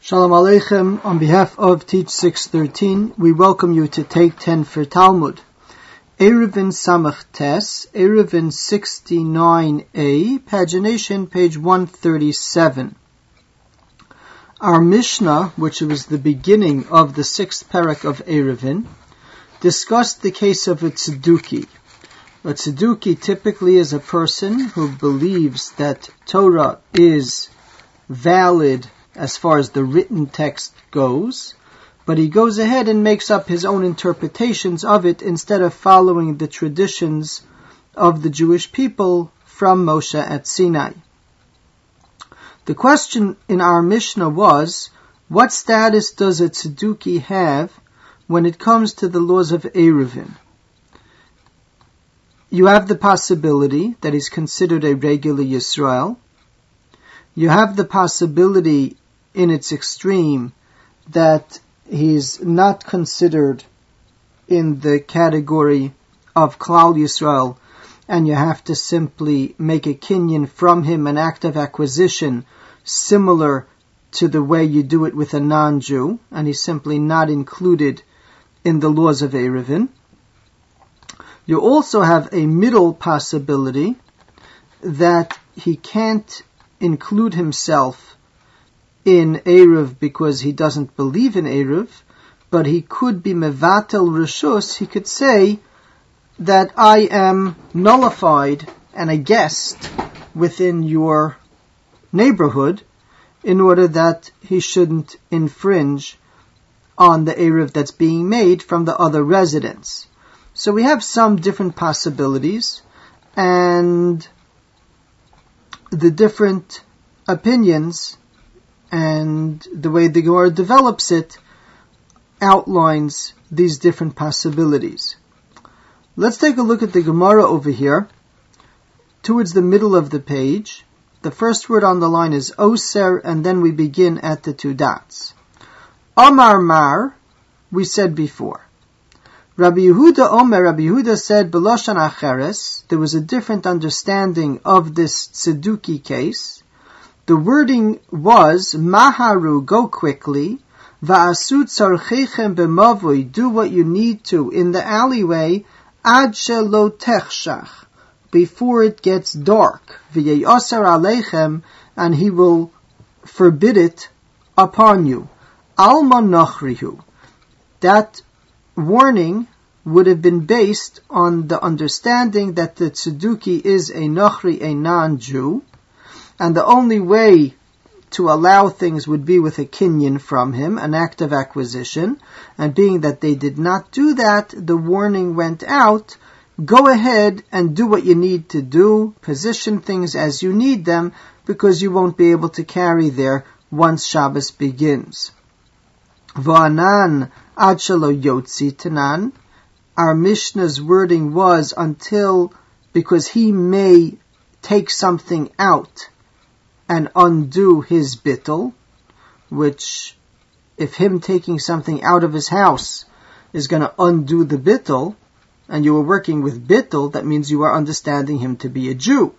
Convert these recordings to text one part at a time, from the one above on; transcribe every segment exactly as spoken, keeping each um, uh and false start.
Shalom Aleichem. On behalf of Teach six thirteen, we welcome you to Take ten for Talmud. Eruvin Samach Tes, Eruvin sixty-nine A, pagination page one thirty-seven. Our Mishnah, which was the beginning of the sixth parak of Eruvin, discussed the case of a tzduki. A tzduki typically is a person who believes that Torah is valid as far as the written text goes, but he goes ahead and makes up his own interpretations of it instead of following the traditions of the Jewish people from Moshe at Sinai. The question in our Mishnah was, what status does a tzduki have when it comes to the laws of Eruvin? You have the possibility that he's considered a regular Yisrael. You have the possibility in its extreme that he's not considered in the category of Klal Yisrael, and you have to simply make a kinyan from him, an act of acquisition, similar to the way you do it with a non-Jew, and he's simply not included in the laws of Eruvin. You also have a middle possibility that he can't include himself in Eruv because he doesn't believe in Eruv, but he could be mevatel reshus. He could say that I am nullified and a guest within your neighborhood in order that he shouldn't infringe on the Eruv that's being made from the other residents. So we have some different possibilities, and the different opinions and the way the Gemara develops it outlines these different possibilities. Let's take a look at the Gemara over here, towards the middle of the page. The first word on the line is Oser, and then we begin at the two dots. Amar Mar, we said before. Rabbi Yehuda Omer, Rabbi Yehuda said, B'loshan Acheres, there was a different understanding of this tzduki case. The wording was, Maharu, go quickly, Va'asu tzarchechem b'mavoi, do what you need to in the alleyway, Ad shelo techshach, before it gets dark, V'yeyosar aleichem, and he will forbid it upon you. Alma nochrihu. That warning would have been based on the understanding that the tzduki is a nochri, a non-Jew, and the only way to allow things would be with a kinyan from him, an act of acquisition, and being that they did not do that, the warning went out, go ahead and do what you need to do, position things as you need them, because you won't be able to carry there once Shabbos begins. Va'anan ad shelo yotzi tanan. Our Mishnah's wording was until, because he may take something out and undo his bittul, which, if him taking something out of his house is going to undo the bittul, and you were working with bittul, that means you are understanding him to be a Jew.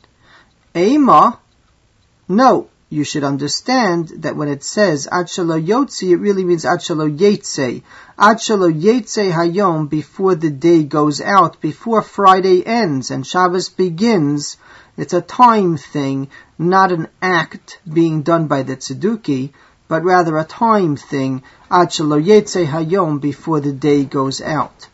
Ema, no, you should understand that when it says Ad shelo yotzi, it really means Ad shelo yetze. Ad shelo yetze hayom, before the day goes out, before Friday ends and Shabbos begins. It's a time thing, not an act being done by the tzduki, but rather a time thing, Ad shelo yetze hayom, before the day goes out.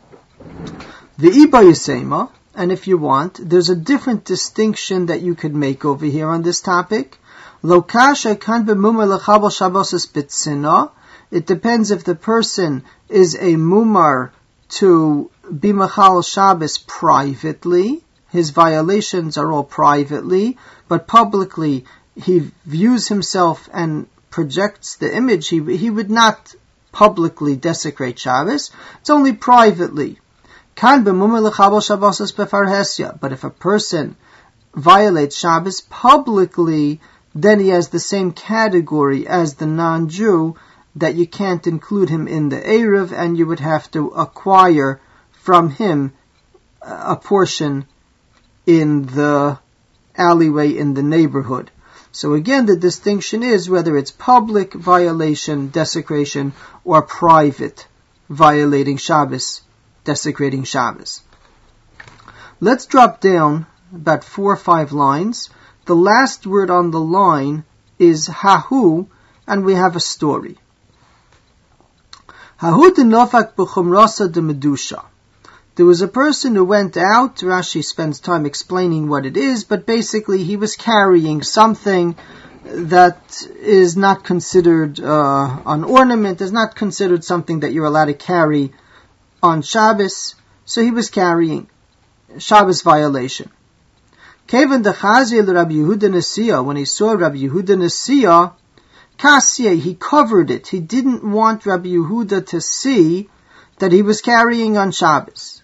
V'iba yisema, and if you want, there's a different distinction that you could make over here on this topic. Lo kasha kan b'mumar lechabal shabbos b'tzina. It depends if the person is a mumar to be machal Shabbos privately. His violations are all privately, but publicly he views himself and projects the image. He, he would not publicly desecrate Shabbos. It's only privately. Kan b'mumar lechabal shabbos b'farhesya. But if a person violates Shabbos publicly, then he has the same category as the non-Jew, that you can't include him in the Eruv, and you would have to acquire from him a portion in the alleyway in the neighborhood. So again, the distinction is whether it's public violation, desecration, or private violating Shabbos, desecrating Shabbos. Let's drop down about four or five lines. The last word on the line is hahu, and we have a story. Hahu denofak b'chumrasa de medusha. There was a person who went out. Rashi spends time explaining what it is, but basically he was carrying something that is not considered uh, an ornament, is not considered something that you're allowed to carry on Shabbos. So he was carrying Shabbos violation. Kevan dechazi Rabbi Yehuda Nesiya, when he saw Rabbi Yehuda Nesiya, Kasiyah, he covered it. He didn't want Rabbi Yehuda to see that he was carrying on Shabbos.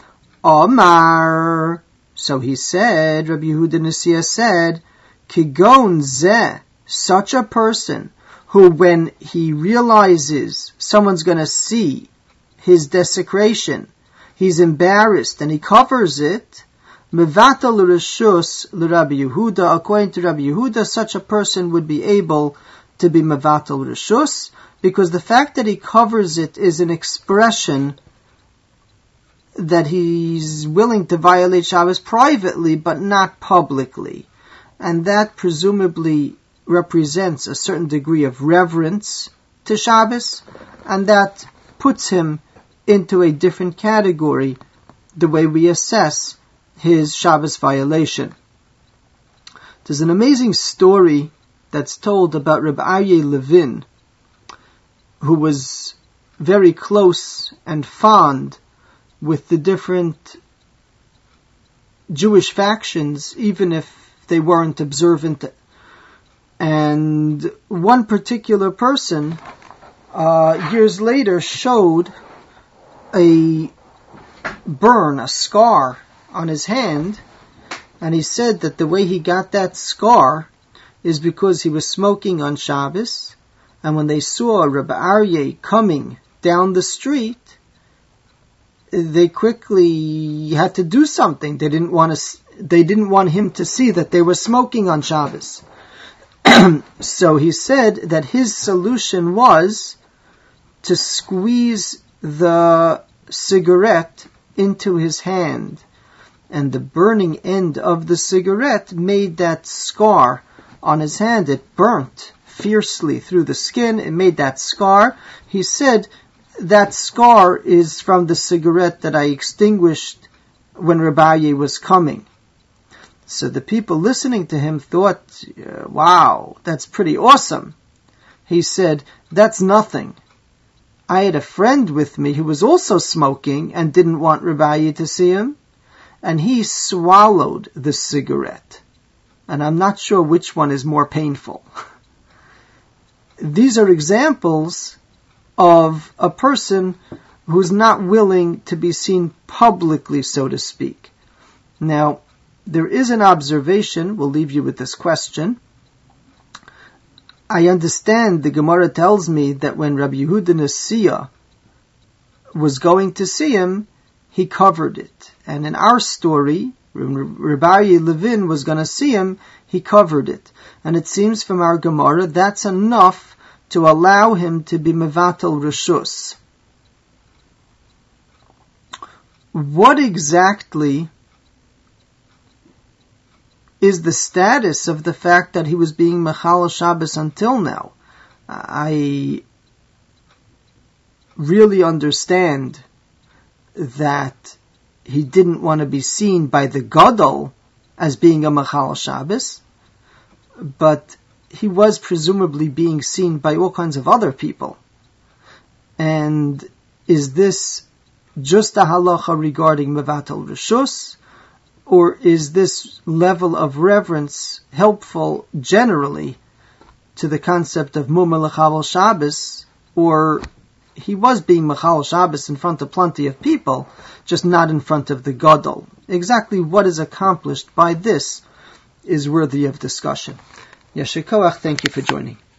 Omar, so he said, Rabbi Yehuda Nesiya said, Kigon zeh, such a person who, when he realizes someone's going to see his desecration, he's embarrassed and he covers it. Mevatal reshus l'Rabbi Yehuda, according to Rabbi Yehuda, such a person would be able to be mevatal reshus, because the fact that he covers it is an expression that he's willing to violate Shabbos privately, but not publicly. And that presumably represents a certain degree of reverence to Shabbos, and that puts him into a different category, the way we assess his Shabbos violation. There's an amazing story that's told about Reb Aryeh Levin, who was very close and fond with the different Jewish factions, even if they weren't observant. And one particular person, uh, years later, showed a burn, a scar on his hand, and he said that the way he got that scar is because he was smoking on Shabbos, and when they saw Rabbi Aryeh coming down the street, they quickly had to do something. They didn't want to. They didn't want him to see that they were smoking on Shabbos. So he said that his solution was to squeeze the cigarette into his hand, and the burning end of the cigarette made that scar on his hand. It burnt fiercely through the skin. It made that scar. He said, that scar is from the cigarette that I extinguished when Rabbi Aryeh was coming. So the people listening to him thought, wow, that's pretty awesome. He said, that's nothing. I had a friend with me who was also smoking and didn't want Rabbi Aryeh to see him, and he swallowed the cigarette. And I'm not sure which one is more painful. These are examples of a person who's not willing to be seen publicly, so to speak. Now, there is an observation, we'll leave you with this question. I understand the Gemara tells me that when Rabbi Yehuda Nesiya was going to see him, he covered it. And in our story, when Rabbi Aryeh Levin was going to see him, he covered it. And it seems from our Gemara that's enough to allow him to be mevatel reshus. What exactly is the status of the fact that he was being mechal Shabbos until now? I really understand that he didn't want to be seen by the Gadol as being a mechal Shabbos, but he was presumably being seen by all kinds of other people. And is this just a halacha regarding mevatel reshus, or is this level of reverence helpful generally to the concept of mumar l'chaval Shabbos, or he was being mechal Shabbos in front of plenty of people, just not in front of the Gadol? Exactly what is accomplished by this is worthy of discussion. Yasher koach, thank you for joining.